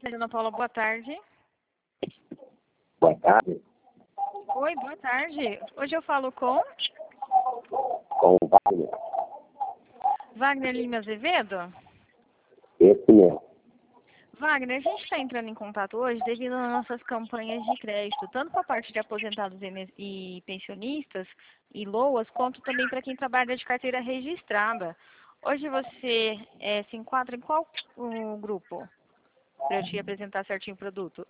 Ana Paula, boa tarde. Boa tarde. Oi, boa tarde. Hoje eu falo com Com o Wagner. Wagner Lima Azevedo. Esse mesmo. Wagner, a gente está entrando em contato hoje devido às nossas campanhas de crédito, tanto para a parte de aposentados e pensionistas e LOAs, quanto também para quem trabalha de carteira registrada. Hoje você se enquadra em qual grupo? Para eu te apresentar certinho o produto.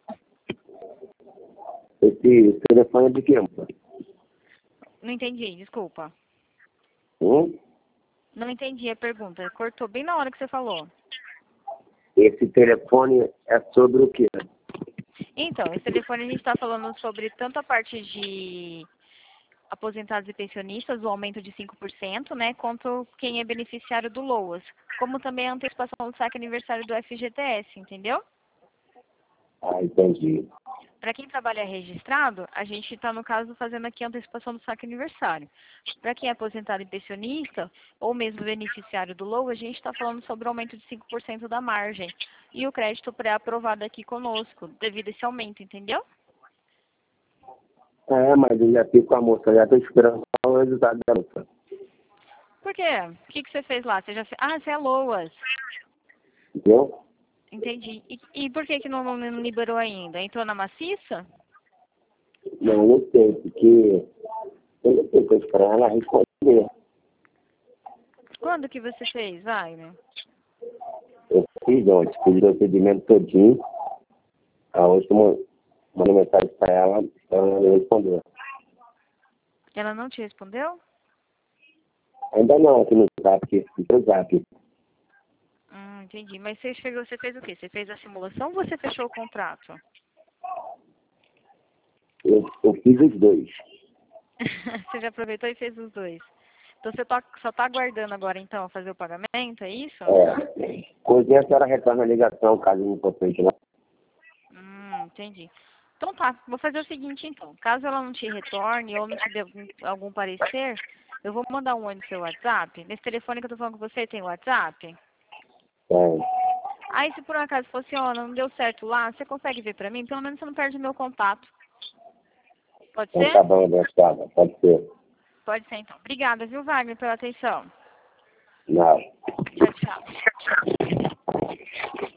Esse telefone é de quem? Não entendi, desculpa. Hum? Não entendi a pergunta. Cortou bem na hora que você falou. Esse telefone é sobre o quê? Então, esse telefone a gente está falando sobre tanto a parte de aposentados e pensionistas, o aumento de 5%, né, quanto quem é beneficiário do LOAS, como também a antecipação do saque aniversário do FGTS, entendeu? Ah, entendi. Para quem trabalha registrado, a gente está, no caso, fazendo aqui a antecipação do saque aniversário. Para quem é aposentado e pensionista, ou mesmo beneficiário do LOAS, a gente está falando sobre o aumento de 5% da margem. E o crédito pré-aprovado aqui conosco, devido a esse aumento, entendeu? Mas eu já fico com a moça, já estou esperando só o resultado da moça. Por quê? O que você fez lá? Você já fez... Ah, você é LOAS. Entendeu? Entendi. E por que não liberou ainda? Entrou na maciça? Não sei, porque eu não sei, estou esperando ela responder. Quando que você fez, Wagner? Eu fiz ontem, fiz o procedimento todinho. A última, mandei mensagem para ela me responder. Ela não te respondeu? Ainda não, aqui no Zap. Entendi. Mas você fez o quê? Você fez a simulação ou você fechou o contrato? Eu fiz os dois. Você já aproveitou e fez os dois. Então você só está aguardando agora, então, fazer o pagamento, é isso? Coisinha, a senhora retorna a ligação, caso importante, né? Entendi. Então tá, vou fazer o seguinte, então. Caso ela não te retorne ou não te dê algum parecer, eu vou mandar um oi no seu WhatsApp. Nesse telefone que eu tô falando com você, tem WhatsApp? Aí, se por um acaso fosse, não deu certo lá, você consegue ver pra mim? Pelo menos você não perde meu contato. Pode ser? Tá bom, abençoada. Pode ser. Pode ser, então. Obrigada, viu, Wagner, pela atenção. Não. Tchau, tchau.